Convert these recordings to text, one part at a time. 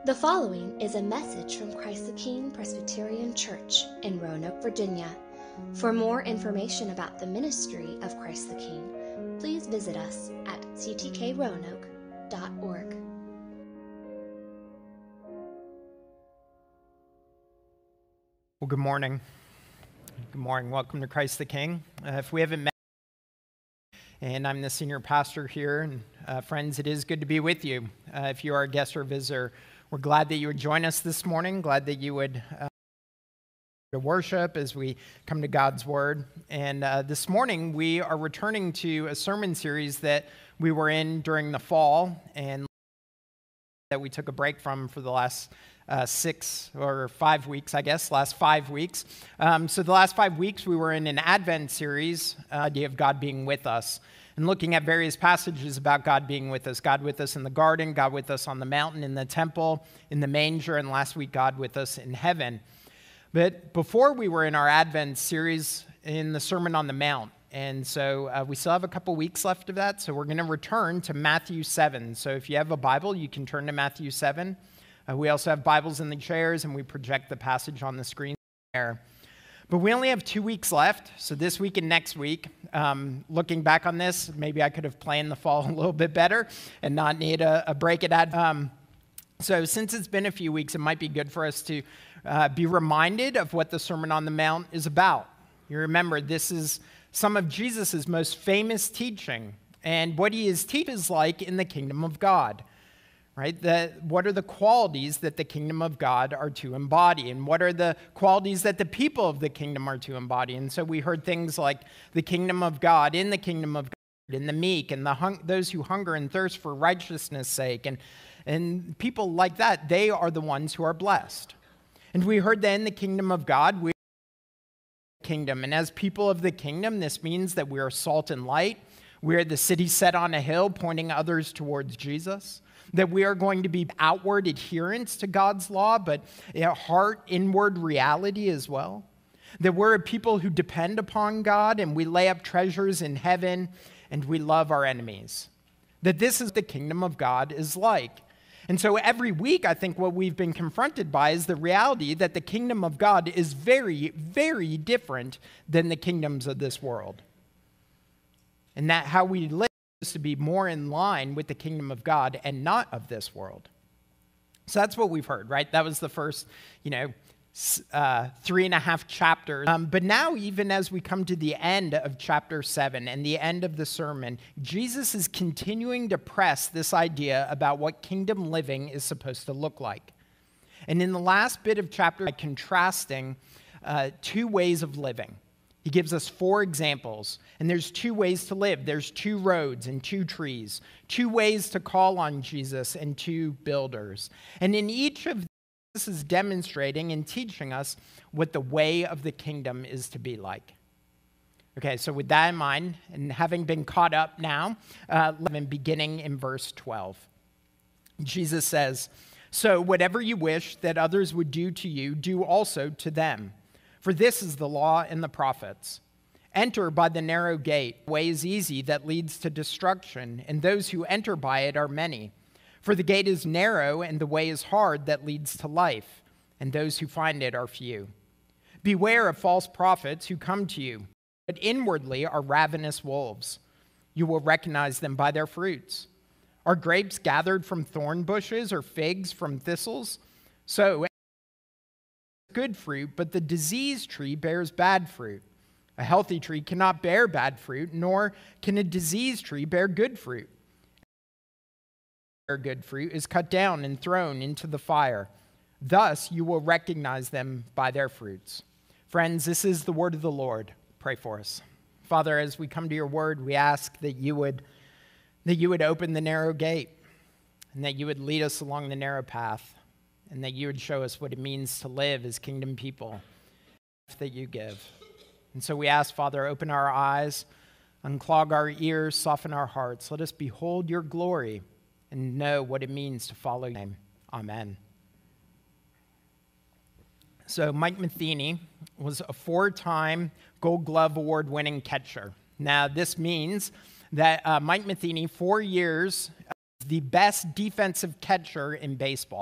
The following is a message from Christ the King Presbyterian Church in Roanoke, Virginia. For more information about the ministry of Christ the King, please visit us at ctkroanoke.org. Well, good morning. Good morning. Welcome to Christ the King. If we haven't met, and I'm the senior pastor here, and friends, it is good to be with you. If you are a guest or visitor, we're glad that you would join us this morning. Glad that you would to worship as we come to God's Word. And this morning, we are returning to a sermon series that we were in during the fall and that we took a break from for the last 6 or 5 weeks, I guess, last 5 weeks. So the last 5 weeks, we were in an Advent series, idea of God being with us, and looking at various passages about God being with us. God with us in the garden, God with us on the mountain, in the temple, in the manger, and last week, God with us in heaven. But before we were in our Advent series in the Sermon on the Mount, and so we still have a couple weeks left of that, so we're going to return to Matthew 7. So if you have a Bible, you can turn to Matthew 7. We also have Bibles in the chairs, and we project the passage on the screen there. But we only have 2 weeks left, so this week and next week. Looking back on this, maybe I could have planned the fall a little bit better and not need a break at Advent. So since it's been a few weeks, it might be good for us to be reminded of what the Sermon on the Mount is about. You remember, this is some of Jesus' most famous teaching, and what he is teaching is like in the kingdom of God. Right? What are the qualities that the kingdom of God are to embody? And what are the qualities that the people of the kingdom are to embody? And so we heard things like the kingdom of God, in the kingdom of God, in the meek, and those who hunger and thirst for righteousness' sake. And people like that, they are the ones who are blessed. And we heard that in the kingdom of God, we are the kingdom. And as people of the kingdom, this means that we are salt and light. We are the city set on a hill, pointing others towards Jesus. That we are going to be outward adherents to God's law, but heart, inward reality as well. That we're a people who depend upon God, and we lay up treasures in heaven, and we love our enemies. That this is the kingdom of God is like. And so every week, I think what we've been confronted by is the reality that the kingdom of God is very, very different than the kingdoms of this world. And that how we live to be more in line with the kingdom of God and not of this world. So that's what we've heard, right? That was the first, 3.5 chapters. But now, even as we come to the end of chapter 7 and the end of the sermon, Jesus is continuing to press this idea about what kingdom living is supposed to look like. And in the last bit of chapter, contrasting 2 ways of living. He gives us 4 examples, and there's 2 ways to live. There's 2 roads and 2 trees, 2 ways to call on Jesus and 2 builders. And in each of these, this is demonstrating and teaching us what the way of the kingdom is to be like. Okay, so with that in mind, and having been caught up now, beginning in verse 12, Jesus says, "So whatever you wish that others would do to you, do also to them. For this is the law and the prophets. Enter by the narrow gate. The way is easy that leads to destruction, and those who enter by it are many. For the gate is narrow, and the way is hard that leads to life, and those who find it are few. Beware of false prophets who come to you, but inwardly are ravenous wolves. You will recognize them by their fruits. Are grapes gathered from thorn bushes or figs from thistles? So good fruit, but the diseased tree bears bad fruit. A healthy tree cannot bear bad fruit, nor can a diseased tree bear good fruit. Good fruit is cut down and thrown into the fire. Thus you will recognize them by their fruits." Friends, this is the word of the Lord. Pray for us. Father, as we come to your word, we ask that you would open the narrow gate, and that you would lead us along the narrow path, and that you would show us what it means to live as kingdom people that you give. And so we ask, Father, open our eyes, unclog our ears, soften our hearts. Let us behold your glory and know what it means to follow your name. Amen. So Mike Matheny was a 4-time Gold Glove Award-winning catcher. Now, this means that Mike Matheny, 4 years, the best defensive catcher in baseball.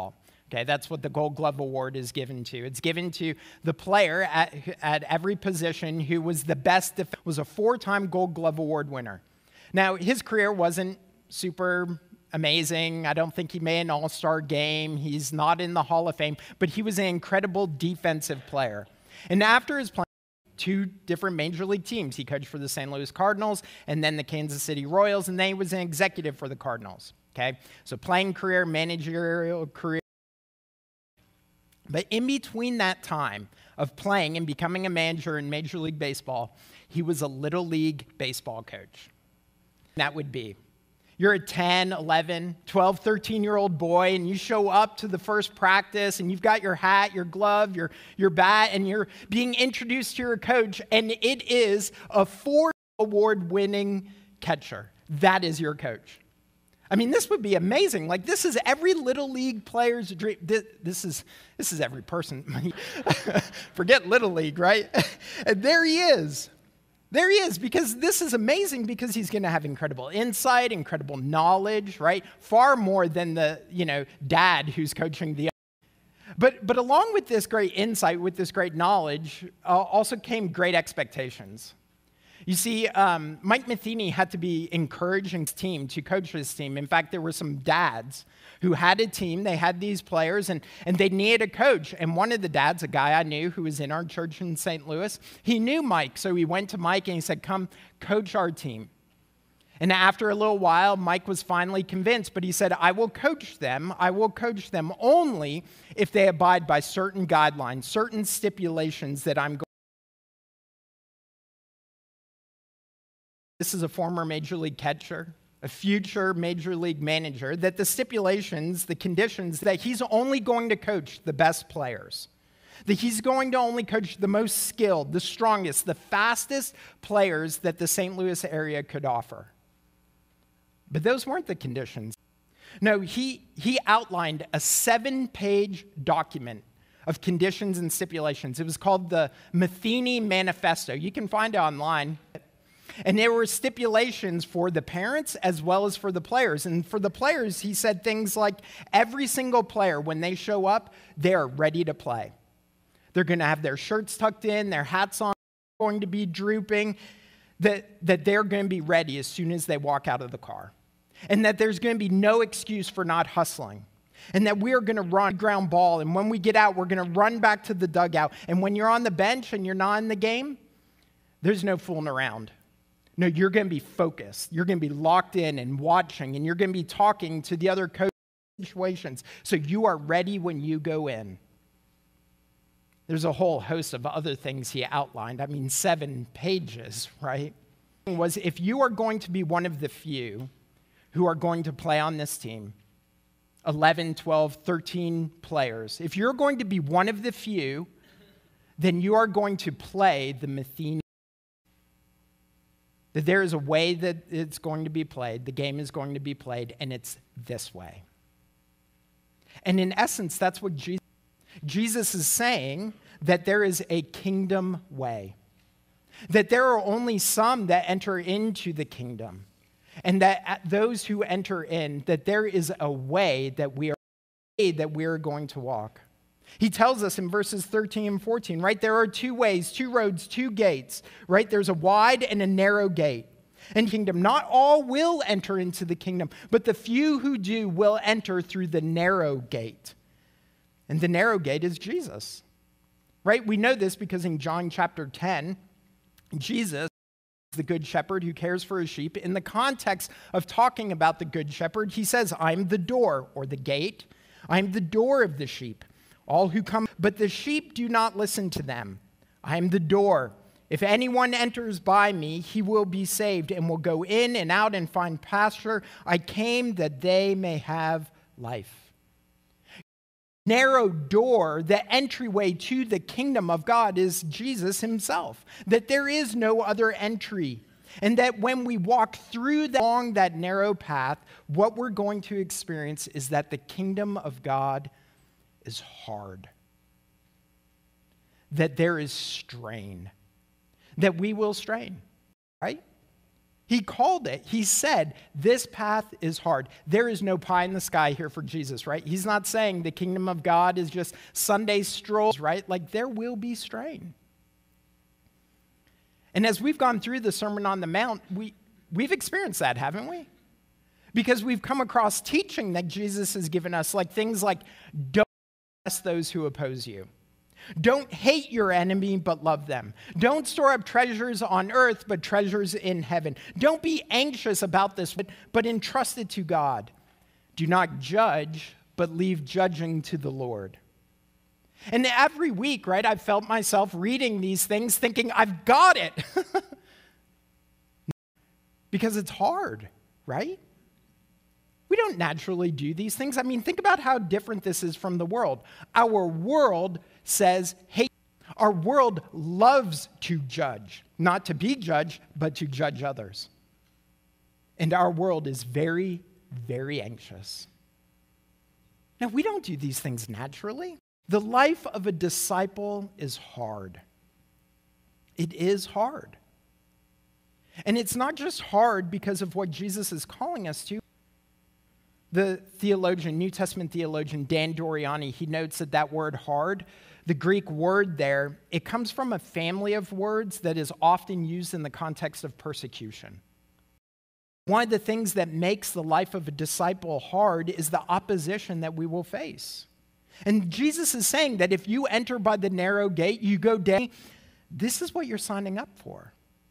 Okay, that's what the Gold Glove Award is given to. It's given to the player at every position who was the best, was a 4-time Gold Glove Award winner. Now, his career wasn't super amazing. I don't think he made an all-star game. He's not in the Hall of Fame, but he was an incredible defensive player. And after his playing 2 different major league teams, he coached for the St. Louis Cardinals and then the Kansas City Royals, and then he was an executive for the Cardinals. Okay, so playing career, managerial career. But in between that time of playing and becoming a manager in Major League Baseball, he was a Little League baseball coach. That would be, you're a 10, 11, 12, 13-year-old boy, and you show up to the first practice, and you've got your hat, your glove, your bat, and you're being introduced to your coach, and it is a 4 award-winning catcher. That is your coach. I mean, this would be amazing. Like, this is every Little League player's dream. This is every person. Forget Little League, right? And there he is. There he is, because this is amazing, because he's going to have incredible insight, incredible knowledge, right? Far more than the, dad who's coaching the other. But along with this great insight, with this great knowledge, also came great expectations. You see, Mike Matheny had to be encouraging his team to coach his team. In fact, there were some dads who had a team. They had these players, and they needed a coach. And one of the dads, a guy I knew who was in our church in St. Louis, he knew Mike. So he went to Mike and he said, come coach our team. And after a little while, Mike was finally convinced, but he said, I will coach them. I will coach them only if they abide by certain guidelines, certain stipulations that I'm going. This is a former Major League catcher, a future Major League manager, that the stipulations, the conditions, that he's only going to coach the best players, that he's going to only coach the most skilled, the strongest, the fastest players that the St. Louis area could offer. But those weren't the conditions. No, he outlined a 7-page document of conditions and stipulations. It was called the Matheny Manifesto. You can find it online. And there were stipulations for the parents as well as for the players. And for the players, he said things like, every single player, when they show up, they're ready to play. They're going to have their shirts tucked in, their hats on, going to be drooping, that they're going to be ready as soon as they walk out of the car. And that there's going to be no excuse for not hustling. And that we're going to run ground ball. And when we get out, we're going to run back to the dugout. And when you're on the bench and you're not in the game, there's no fooling around. No, you're going to be focused. You're going to be locked in and watching, and you're going to be talking to the other coach situations, so you are ready when you go in. There's a whole host of other things he outlined. 7 pages, right? Was if you are going to be one of the few who are going to play on this team, 11, 12, 13 players, if you're going to be one of the few, then you are going to play the Matheny. That there is a way that it's going to be played, the game is going to be played, and it's this way. And in essence, that's what Jesus is saying, that there is a kingdom way. That there are only some that enter into the kingdom. And that those who enter in, that there is a way that we are going to walk. He tells us in verses 13 and 14, right? There are 2 ways, 2 roads, 2 gates, right? There's a wide and a narrow gate. And kingdom, not all will enter into the kingdom, but the few who do will enter through the narrow gate. And the narrow gate is Jesus, right? We know this because in John chapter 10, Jesus, the good shepherd who cares for his sheep, in the context of talking about the good shepherd, he says, I'm the door or the gate. I'm the door of the sheep. All who come, but the sheep do not listen to them. I am the door. If anyone enters by me, he will be saved and will go in and out and find pasture. I came that they may have life. Narrow door, the entryway to the kingdom of God is Jesus himself. That there is no other entry. And that when we walk through along that narrow path, what we're going to experience is that the kingdom of God is hard, that there is strain, that we will strain, right? He called it. He said, this path is hard. There is no pie in the sky here for Jesus, right? He's not saying the kingdom of God is just Sunday strolls, right? Like there will be strain. And as we've gone through the Sermon on the Mount, we've experienced that, haven't we? Because we've come across teaching that Jesus has given us, like things like, don't bless those who oppose you. Don't hate your enemy, but love them. Don't store up treasures on earth, but treasures in heaven. Don't be anxious about this, but entrust it to God. Do not judge, but leave judging to the Lord. And every week, right, I've felt myself reading these things thinking, I've got it. Because it's hard, right? We don't naturally do these things. I mean, think about how different this is from the world. Our world says hate. Our world loves to judge, not to be judged, but to judge others. And our world is very, very anxious. Now, we don't do these things naturally. The life of a disciple is hard. It is hard. And it's not just hard because of what Jesus is calling us to. The theologian, New Testament theologian Dan Doriani, he notes that word hard, the Greek word there, it comes from a family of words that is often used in the context of persecution. One of the things that makes the life of a disciple hard is the opposition that we will face. And Jesus is saying that if you enter by the narrow gate, you go down, this is what you're signing up for.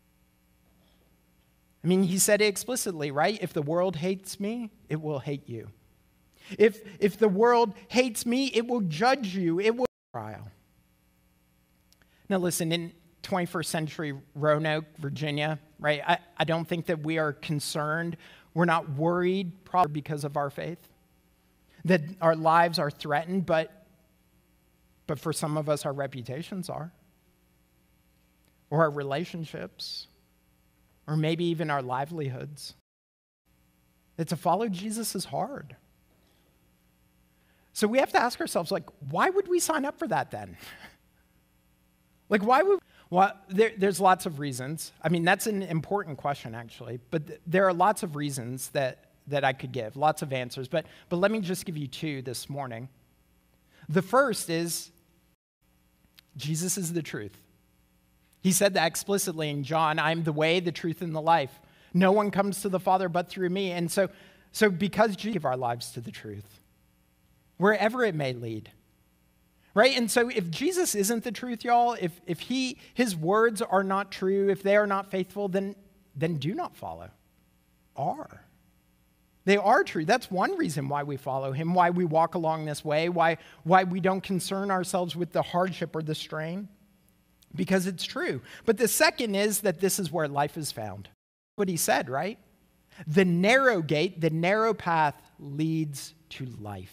I mean, he said it explicitly, right? If the world hates me, it will hate you. If the world hates me, it will judge you. It will trial. Now listen, in 21st century Roanoke, Virginia, right? I don't think that we are concerned. We're not worried probably because of our faith, that our lives are threatened, but for some of us, our reputations are, or our relationships, or maybe even our livelihoods. That to follow Jesus is hard. So we have to ask ourselves, like, why would we sign up for that then? Like, why would, well, there's lots of reasons. I mean, that's an important question, actually. But there are lots of reasons that I could give, lots of answers. But let me just give you two this morning. The first is, Jesus is the truth. He said that explicitly in John, I'm the way, the truth, and the life. No one comes to the Father but through me. And so because Jesus gave our lives to the truth, wherever it may lead, right? And so if Jesus isn't the truth, y'all, if his words are not true, if they are not faithful, then do not follow. They are true. That's one reason why we follow him, why we walk along this way, why we don't concern ourselves with the hardship or the strain. Because it's true. But the second is that this is where life is found. What he said, right? The narrow gate, the narrow path leads to life.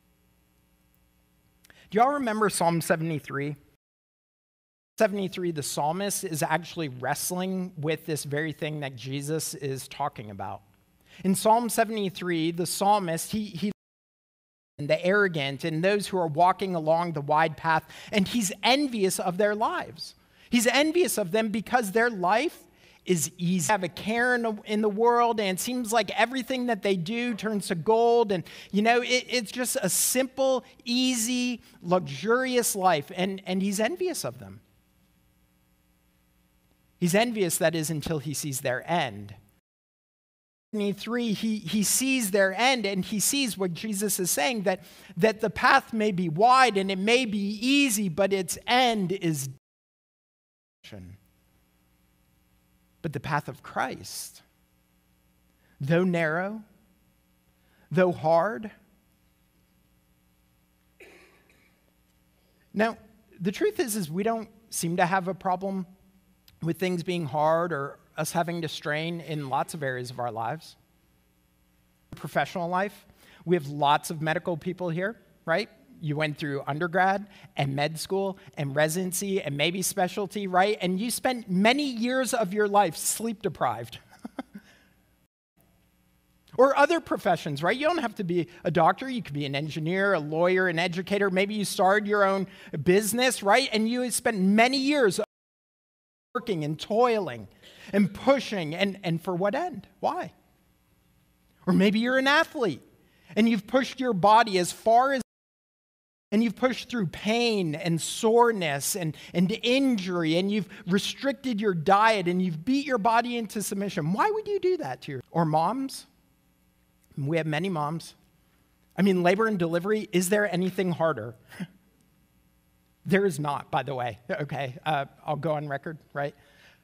Do y'all remember Psalm 73? 73, the psalmist is actually wrestling with this very thing that Jesus is talking about. In Psalm 73, the psalmist, he the arrogant and those who are walking along the wide path, and he's envious of their lives. He's envious of them because their life is easy. They have a care in the world, and it seems like everything that they do turns to gold, and it's just a simple, easy, luxurious life, and he's envious of them. He's envious, that is, until he sees their end. 73, he sees their end, and he sees what Jesus is saying, that the path may be wide and it may be easy, but its end is destruction. But the path of Christ, though narrow, though hard. Now, the truth is we don't seem to have a problem with things being hard or us having to strain in lots of areas of our lives. Professional life, we have lots of medical people here, right? You went through undergrad and med school and residency and maybe specialty, right? And you spent many years of your life sleep deprived. Or other professions, right? You don't have to be a doctor. You could be an engineer, a lawyer, an educator. Maybe you started your own business, right? And you spent many years working and toiling and pushing, and for what end? Why? Or maybe you're an athlete and you've pushed your body as far as, and you've pushed through pain and soreness and injury, and you've restricted your diet and you've beat your body into submission. Why would you do that to your, or moms? We have many moms. I mean, labor and delivery, is there anything harder? There is not, by the way. Okay, I'll go on record, right?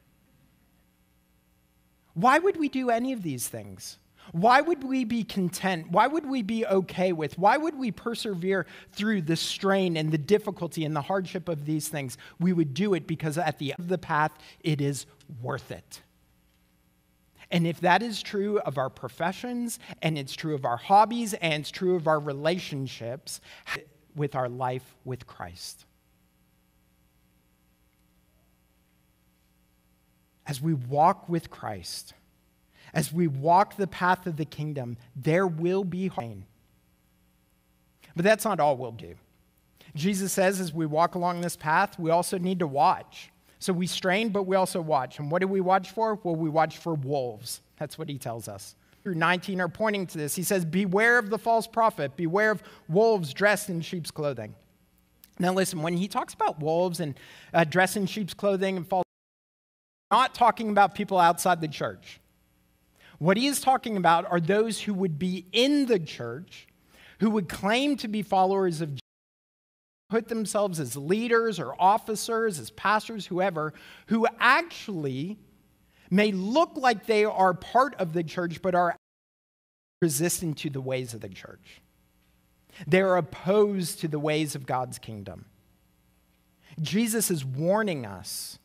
Why would we do any of these things? Why would we be content? Why would we be okay with? Why would we persevere through the strain and the difficulty and the hardship of these things? We would do it because at the end of the path, it is worth it. And if that is true of our professions, and it's true of our hobbies, and it's true of our relationships with our life with Christ. As we walk with Christ, as we walk the path of the kingdom, there will be pain. But that's not all we'll do. Jesus says as we walk along this path, we also need to watch. So we strain, but we also watch. And what do we watch for? Well, we watch for wolves. That's what he tells us. Through 19 are pointing to this. He says, beware of the false prophet. Beware of wolves dressed in sheep's clothing. Now listen, when he talks about wolves and dressed in sheep's clothing and false, not talking about people outside the church. What he is talking about are those who would be in the church, who would claim to be followers of Jesus, put themselves as leaders or officers, as pastors, whoever, who actually may look like they are part of the church, but are resistant to the ways of the church. They're opposed to the ways of God's kingdom. Jesus is warning us.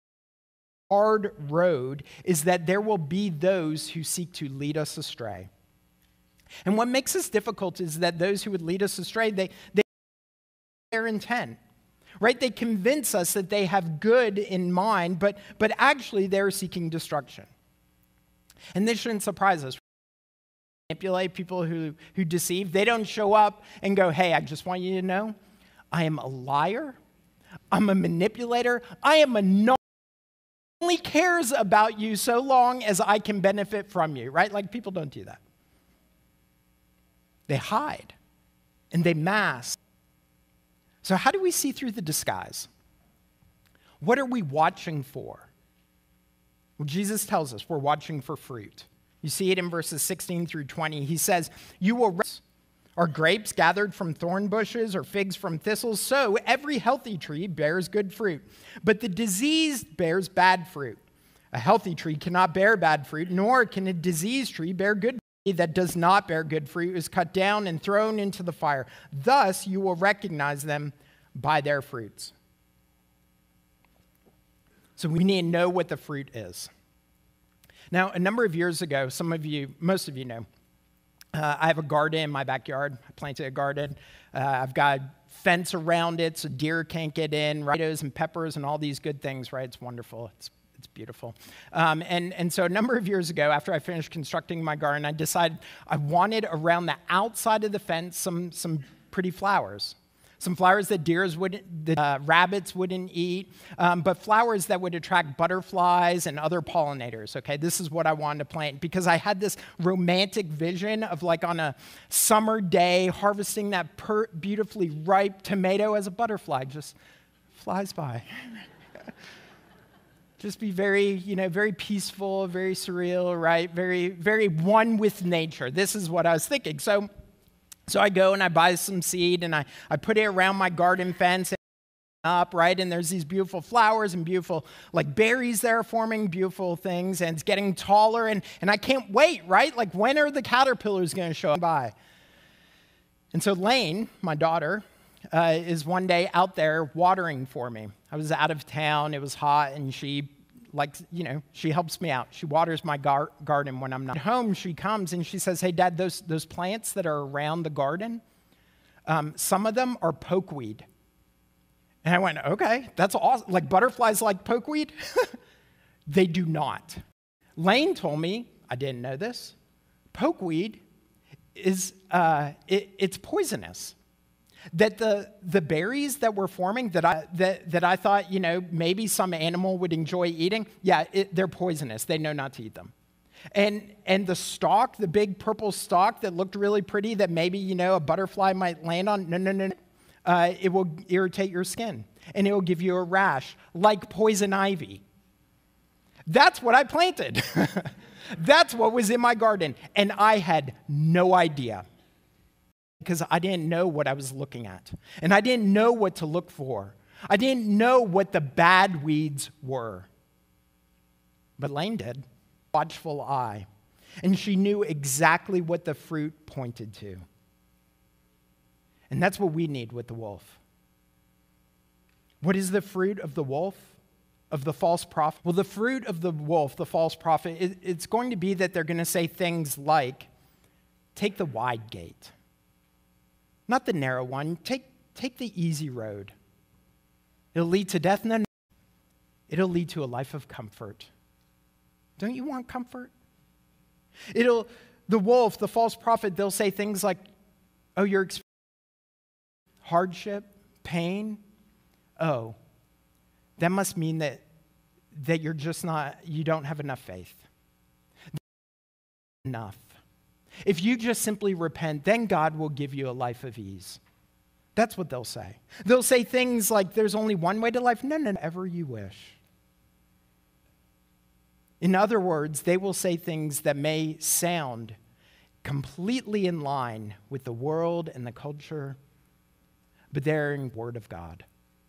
Hard road is that there will be those who seek to lead us astray. And what makes this difficult is that those who would lead us astray, they their intent, right? They convince us that they have good in mind, but actually they're seeking destruction. And this shouldn't surprise us. Manipulate people who deceive. They don't show up and go, hey, I just want you to know, I am a liar. I'm a manipulator. I am a only cares about you so long as I can benefit from you, right? Like people don't do that. They hide and they mask. So how do we see through the disguise? What are we watching for? Well, Jesus tells us we're watching for fruit. You see it in verses 16 through 20. He says, you will are grapes gathered from thorn bushes or figs from thistles? So every healthy tree bears good fruit, but the diseased bears bad fruit. A healthy tree cannot bear bad fruit, nor can a diseased tree bear good fruit. That does not bear good fruit is cut down and thrown into the fire. Thus you will recognize them by their fruits. So we need to know what the fruit is. Now, a number of years ago, most of you know, I have a garden in my backyard. I planted a garden. I've got a fence around it so deer can't get in, tomatoes and peppers and all these good things, right? It's wonderful. It's beautiful. And so a number of years ago, after I finished constructing my garden, I decided I wanted around the outside of the fence some pretty flowers. Some flowers that rabbits wouldn't eat, but flowers that would attract butterflies and other pollinators, okay? This is what I wanted to plant because I had this romantic vision of like on a summer day, harvesting that beautifully ripe tomato as a butterfly just flies by. Just be very, very peaceful, very surreal, right? Very, very one with nature. This is what I was thinking. So I go and I buy some seed and I put it around my garden fence up, right? And there's these beautiful flowers and beautiful like berries that are forming, beautiful things, and it's getting taller and I can't wait, right? Like when are the caterpillars going to show up by? And so Lane, my daughter, is one day out there watering for me. I was out of town, it was hot, and she helps me out. She waters my garden when I'm not home. She comes and she says, hey, Dad, those plants that are around the garden, some of them are pokeweed. And I went, okay, that's awesome. Like butterflies like pokeweed? They do not. Lane told me, I didn't know this, pokeweed is, it's poisonous. that the berries that were forming that I thought, maybe some animal would enjoy eating, they're poisonous. They know not to eat them. And the stalk, the big purple stalk that looked really pretty that maybe, a butterfly might land on, no. It will irritate your skin, and it will give you a rash like poison ivy. That's what I planted. That's what was in my garden, and I had no idea because I didn't know what I was looking at, and I didn't know what to look for. I didn't know what the bad weeds were. But Lane did, watchful eye, and she knew exactly what the fruit pointed to. And that's what we need with the wolf. What is the fruit of the wolf? Of the false prophet? Well, the fruit of the wolf, the false prophet, it's going to be that they're going to say things like, take the wide gate. Not the narrow one. Take the easy road. It'll lead to death. No. It'll lead to a life of comfort. Don't you want comfort? The wolf, the false prophet, they'll say things like, oh, you're experiencing hardship, pain. Oh, that must mean that you're just you don't have enough faith. Enough. If you just simply repent, then God will give you a life of ease. That's what they'll say. They'll say things like, there's only one way to life. No, ever you wish. In other words, they will say things that may sound completely in line with the world and the culture, but they're in the Word of God.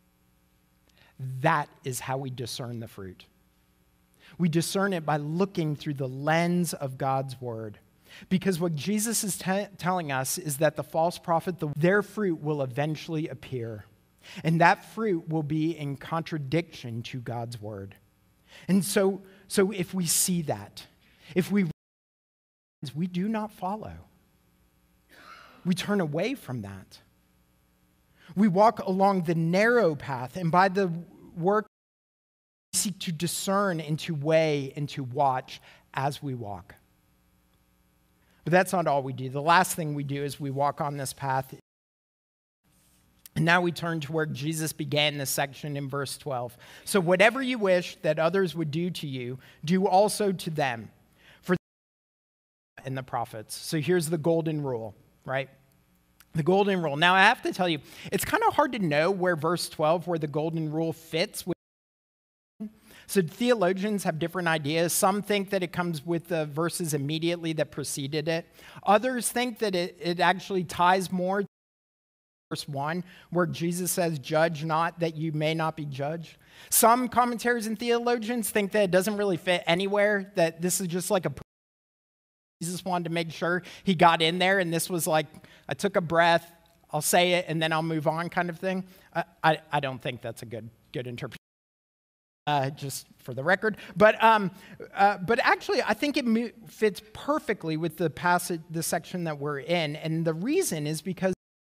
That is how we discern the fruit. We discern it by looking through the lens of God's Word. Because what Jesus is telling us is that the false prophet, their fruit will eventually appear. And that fruit will be in contradiction to God's Word. And so if we see that, if we do not follow, we turn away from that. We walk along the narrow path, and by the work, we seek to discern and to weigh and to watch as we walk. But that's not all we do. The last thing we do is we walk on this path. And now we turn to where Jesus began this section in verse 12. So whatever you wish that others would do to you, do also to them. For and the prophets. So here's the golden rule, right? The golden rule. Now, I have to tell you, it's kind of hard to know where verse 12, where the golden rule fits. So theologians have different ideas. Some think that it comes with the verses immediately that preceded it. Others think that it actually ties more to verse 1, where Jesus says, judge not that you may not be judged. Some commentators and theologians think that it doesn't really fit anywhere, that this is just like Jesus wanted to make sure he got in there, and this was like, I took a breath, I'll say it, and then I'll move on kind of thing. I don't think that's a good interpretation, just for the record. But actually, I think it fits perfectly with the passage, the section that we're in, and the reason is because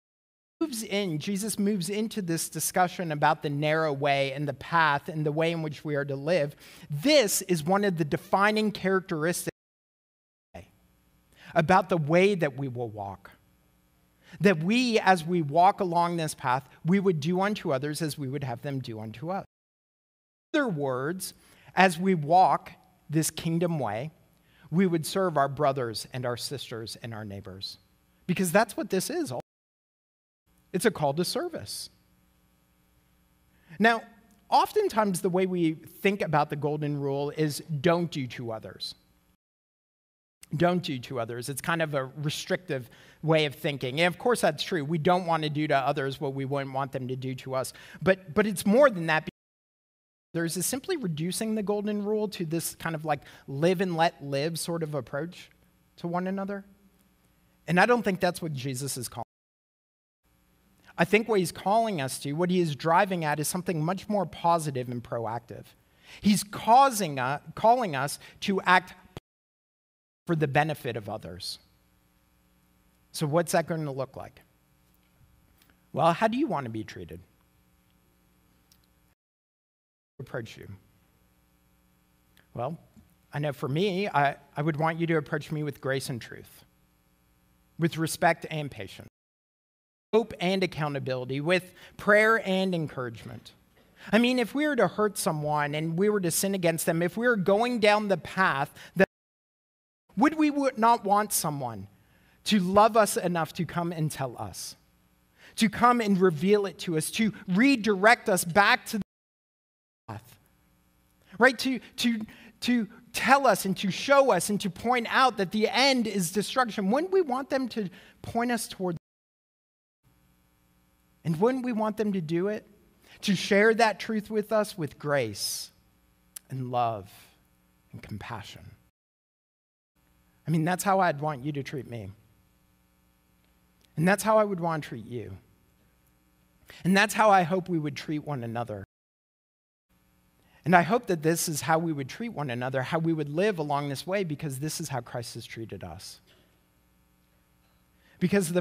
Jesus moves into this discussion about the narrow way and the path and the way in which we are to live. This is one of the defining characteristics about the way that we will walk. That we, as we walk along this path, we would do unto others as we would have them do unto us. In other words, as we walk this kingdom way, we would serve our brothers and our sisters and our neighbors. Because that's what this is. It's a call to service. Now, oftentimes the way we think about the golden rule is don't do to others. Don't do to others. It's kind of a restrictive way of thinking. And of course that's true. We don't want to do to others what we wouldn't want them to do to us. But it's more than that. There's simply reducing the golden rule to this kind of like live and let live sort of approach to one another. And I don't think that's what Jesus is calling. I think what he's calling us to, what he is driving at, is something much more positive and proactive. He's calling us to act for the benefit of others. So what's that going to look like? Well, how do you want to be treated? Approach you. Well, I know for me, I would want you to approach me with grace and truth, with respect and patience. hope and accountability, with prayer and encouragement. I mean, if we were to hurt someone and we were to sin against them, if we were going down the path, would we not want someone to love us enough to come and tell us, to come and reveal it to us, to redirect us back to the path, right? To tell us and to show us and to point out that the end is destruction. Wouldn't we want them to point us toward? And wouldn't we want them to do it? To share that truth with us with grace and love and compassion. I mean, that's how I'd want you to treat me. And that's how I would want to treat you. And that's how I hope we would treat one another. And I hope that this is how we would treat one another, how we would live along this way, because this is how Christ has treated us. Because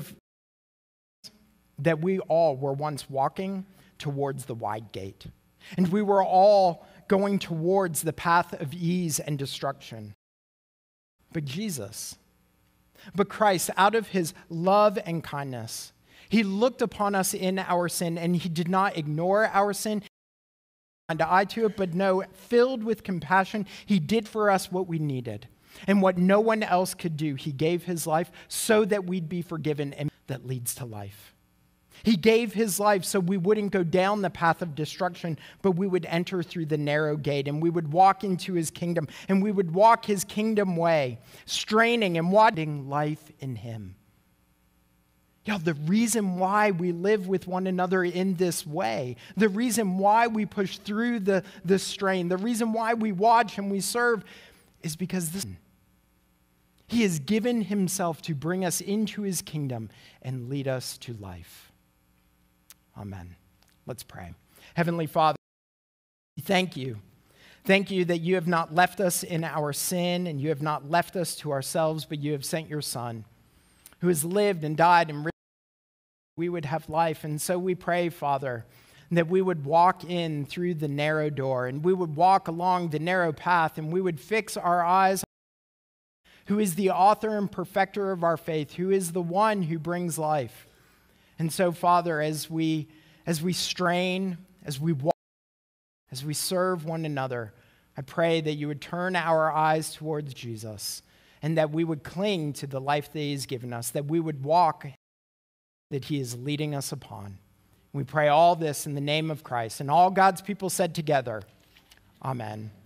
that we all were once walking towards the wide gate. And we were all going towards the path of ease and destruction. But Christ, out of his love and kindness, he looked upon us in our sin, and he did not ignore our sin and eye to it, but no, filled with compassion, he did for us what we needed. And what no one else could do, he gave his life so that we'd be forgiven, and that leads to life. He gave his life so we wouldn't go down the path of destruction, but we would enter through the narrow gate, and we would walk into his kingdom, and we would walk his kingdom way, straining and wanting life in him. Y'all, the reason why we live with one another in this way, the reason why we push through the strain, the reason why we watch and we serve is because he has given himself to bring us into his kingdom and lead us to life. Amen. Let's pray. Heavenly Father, thank you. Thank you that you have not left us in our sin, and you have not left us to ourselves, but you have sent your Son, who has lived and died and risen, we would have life. And so we pray, Father, that we would walk in through the narrow door, and we would walk along the narrow path, and we would fix our eyes on who is the author and perfecter of our faith, who is the one who brings life. And so, Father, as we strain, as we walk, as we serve one another, I pray that you would turn our eyes towards Jesus, and that we would cling to the life that he has given us, that we would walk that he is leading us upon. We pray all this in the name of Christ. And all God's people said together, Amen.